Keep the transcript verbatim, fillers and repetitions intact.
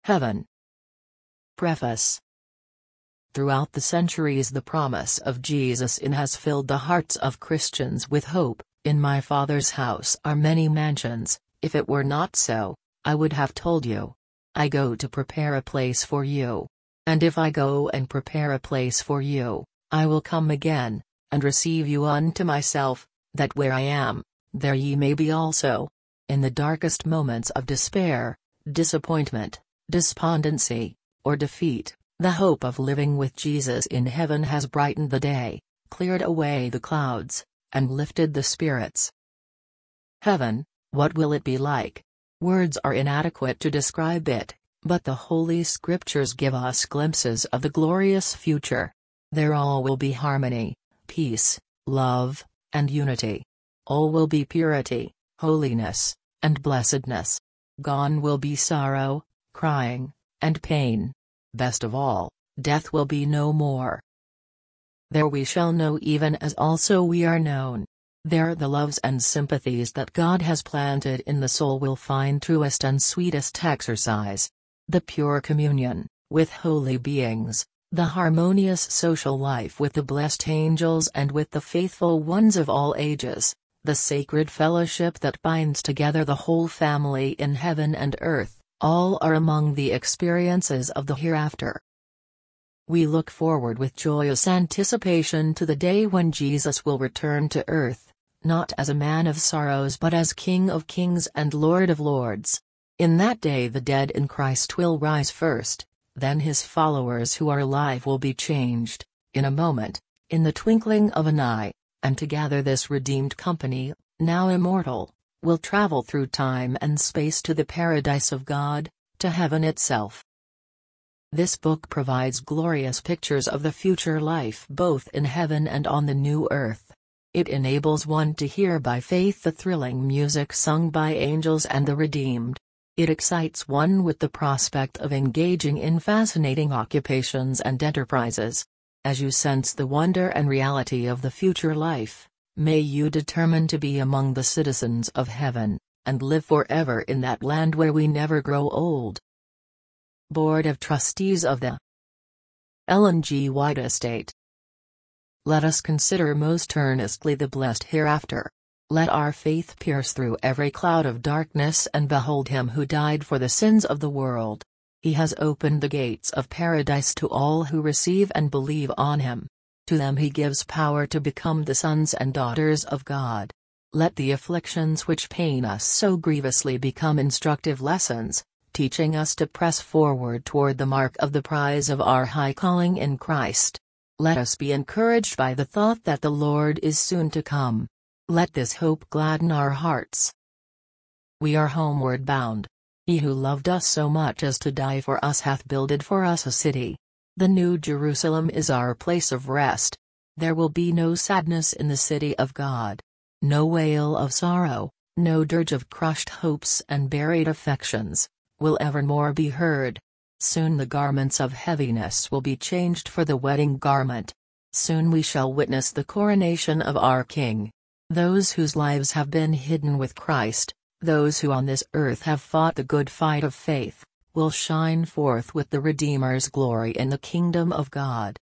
Heaven. Preface. Throughout the centuries, the promise of Jesus in has filled the hearts of Christians with hope. In my Father's house are many mansions; if it were not so, I would have told you. I go to prepare a place for you. And if I go and prepare a place for you, I will come again, and receive you unto myself, that where I am, there ye may be also. In the darkest moments of despair, disappointment, despondency, or defeat, the hope of living with Jesus in heaven has brightened the day, cleared away the clouds, and lifted the spirits. Heaven, what will it be like? Words are inadequate to describe it, but the Holy Scriptures give us glimpses of the glorious future. There all will be harmony, peace, love, and unity. All will be purity, holiness, and blessedness. Gone will be sorrow, crying, and pain. Best of all, death will be no more. There we shall know even as also we are known. There the loves and sympathies that God has planted in the soul will find truest and sweetest exercise. The pure communion with holy beings, the harmonious social life with the blessed angels and with the faithful ones of all ages, the sacred fellowship that binds together the whole family in heaven and earth, all are among the experiences of the hereafter. We look forward with joyous anticipation to the day when Jesus will return to earth, not as a man of sorrows but as King of kings and Lord of lords. In that day the dead in Christ will rise first, then his followers who are alive will be changed, in a moment, in the twinkling of an eye, and together this redeemed company, now immortal, will travel through time and space to the paradise of God, to heaven itself. This book provides glorious pictures of the future life both in heaven and on the new earth. It enables one to hear by faith the thrilling music sung by angels and the redeemed. It excites one with the prospect of engaging in fascinating occupations and enterprises. As you sense the wonder and reality of the future life, may you determine to be among the citizens of heaven, and live forever in that land where we never grow old. Board of Trustees of the Ellen G. White Estate. Let us consider most earnestly the blessed hereafter. Let our faith pierce through every cloud of darkness and behold him who died for the sins of the world. He has opened the gates of paradise to all who receive and believe on him. To them he gives power to become the sons and daughters of God. Let the afflictions which pain us so grievously become instructive lessons, teaching us to press forward toward the mark of the prize of our high calling in Christ. Let us be encouraged by the thought that the Lord is soon to come. Let this hope gladden our hearts. We are homeward bound. He who loved us so much as to die for us hath builded for us a city. The New Jerusalem is our place of rest. There will be no sadness in the city of God. No wail of sorrow, no dirge of crushed hopes and buried affections, will evermore be heard. Soon the garments of heaviness will be changed for the wedding garment. Soon we shall witness the coronation of our King. Those whose lives have been hidden with Christ, those who on this earth have fought the good fight of faith, will shine forth with the Redeemer's glory in the kingdom of God.